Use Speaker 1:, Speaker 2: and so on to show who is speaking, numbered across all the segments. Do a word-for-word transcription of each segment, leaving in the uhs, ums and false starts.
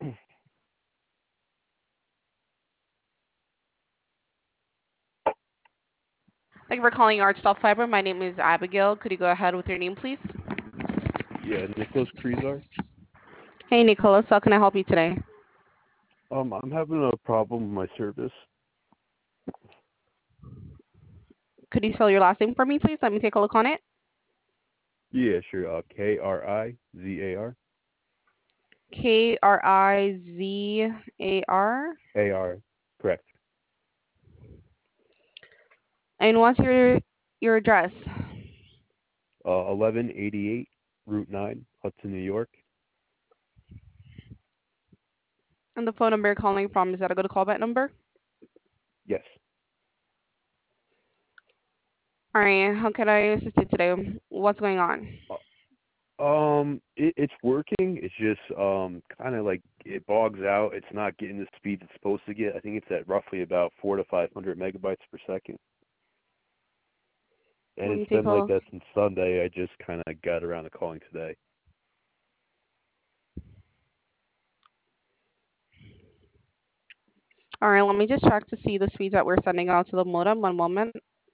Speaker 1: Thank you for calling Art Stop Fiber. My name is Abigail. Could you go ahead with your name, please?
Speaker 2: Yeah, Nicholas Krizar.
Speaker 1: Hey, Nicholas. How can I help you today?
Speaker 2: Um, I'm having a problem with my service.
Speaker 1: Could you spell your last name for me, please? Let me take a look on it.
Speaker 2: Yeah, sure. Uh, K R I Z A R.
Speaker 1: K R I Z A R.
Speaker 2: A R, correct.
Speaker 1: And what's your your address?
Speaker 2: Uh, eleven eighty-eight Route nine, Hudson, New York.
Speaker 1: And the phone number you're calling from, is that a good callback number?
Speaker 2: Yes.
Speaker 1: All right. How can I assist you today? What's going on?
Speaker 2: Uh, Um, it, it's working. It's just um kind of like it bogs out. It's not getting the speed it's supposed to get. I think it's at roughly about four to five hundred megabytes per second. And
Speaker 1: Let me
Speaker 2: it's
Speaker 1: take
Speaker 2: been
Speaker 1: a
Speaker 2: like
Speaker 1: look.
Speaker 2: that since Sunday. I just kind of got around to calling today.
Speaker 1: All right. Let me just check to see the speeds that we're sending out to the modem. One moment.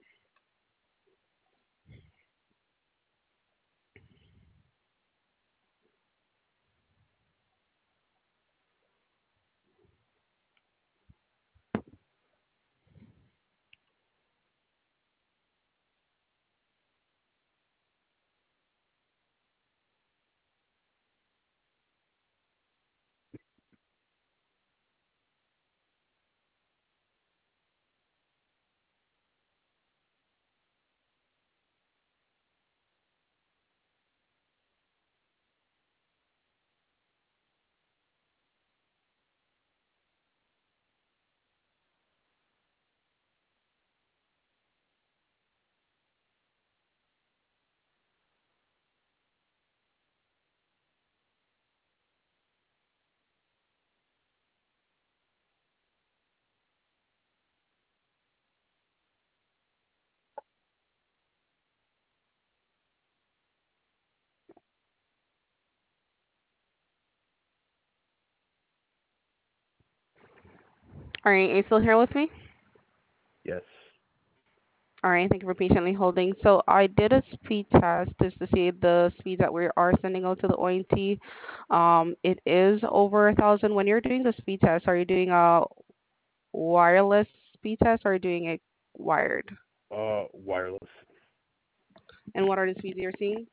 Speaker 1: All right. Are you still here with me?
Speaker 2: Yes.
Speaker 1: All right, thank you for patiently holding. So I did a speed test just to see the speed that we are sending out to the O N T. Um, it is over a thousand. When you're doing the speed test, are you doing a wireless speed test or are you doing it wired?
Speaker 2: Uh, wireless.
Speaker 1: And what are the speeds you're seeing?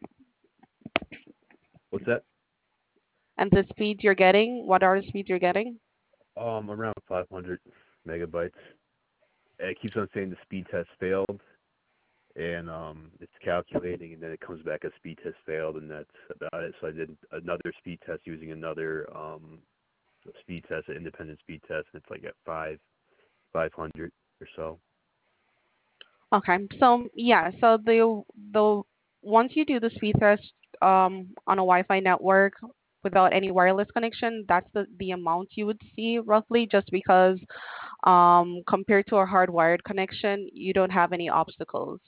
Speaker 2: What's that?
Speaker 1: And the speeds you're getting, what are the speeds you're getting?
Speaker 2: Um, around five hundred megabytes. It keeps on saying the speed test failed, and um, it's calculating, and then it comes back as speed test failed, and that's about it. So I did another speed test using another um, speed test, an independent speed test, and it's like at five, five hundred or so.
Speaker 1: Okay, so yeah, so the the once you do the speed test um, on a Wi-Fi network without any wireless connection, that's the the amount you would see roughly, just because um, compared to a hardwired connection, you don't have any obstacles.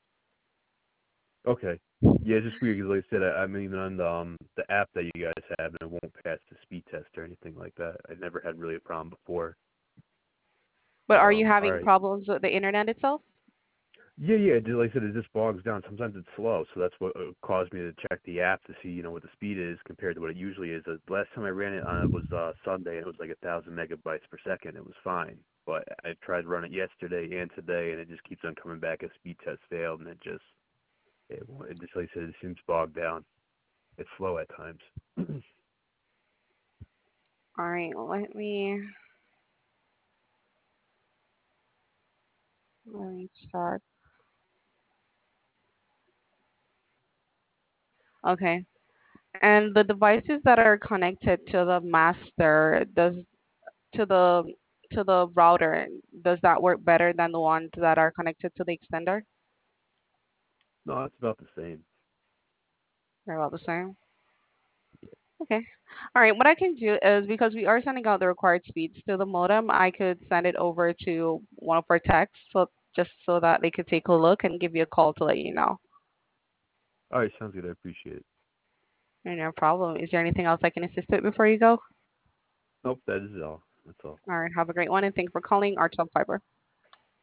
Speaker 2: Okay. Yeah, it's just weird 'cause like I said, I, I'm even on the, um, the app that you guys have, and it won't pass the speed test or anything like that. I've never had really a problem before.
Speaker 1: But
Speaker 2: But
Speaker 1: are you
Speaker 2: um, all
Speaker 1: having
Speaker 2: right.
Speaker 1: problems with the internet itself?
Speaker 2: Yeah, yeah. Just like I said, it just bogs down. Sometimes it's slow, so that's what uh, caused me to check the app to see, you know, what the speed is compared to what it usually is. The last time I ran it on it was uh, Sunday, and it was like a thousand megabytes per second. It was fine, but I tried to run it yesterday and today, and it just keeps on coming back as speed test failed, and it just, it, won't- it just like I said, it seems bogged down. It's slow at times.
Speaker 1: All right, let me let me check. Okay, and the devices that are connected to the master does to the to the router, does that work better than the ones that are connected to the extender?
Speaker 2: No, it's about the same.
Speaker 1: They're about the same. Okay. All right. What I can do is, because we are sending out the required speeds to the modem, I could send it over to one of our techs, so just so that they could take a look and give you a call to let you know.
Speaker 2: All right, sounds good. I appreciate it.
Speaker 1: No problem. Is there anything else I can assist with before you go?
Speaker 2: Nope, that is all. That's all.
Speaker 1: All right. Have a great one, and thanks for calling Artel Fiber.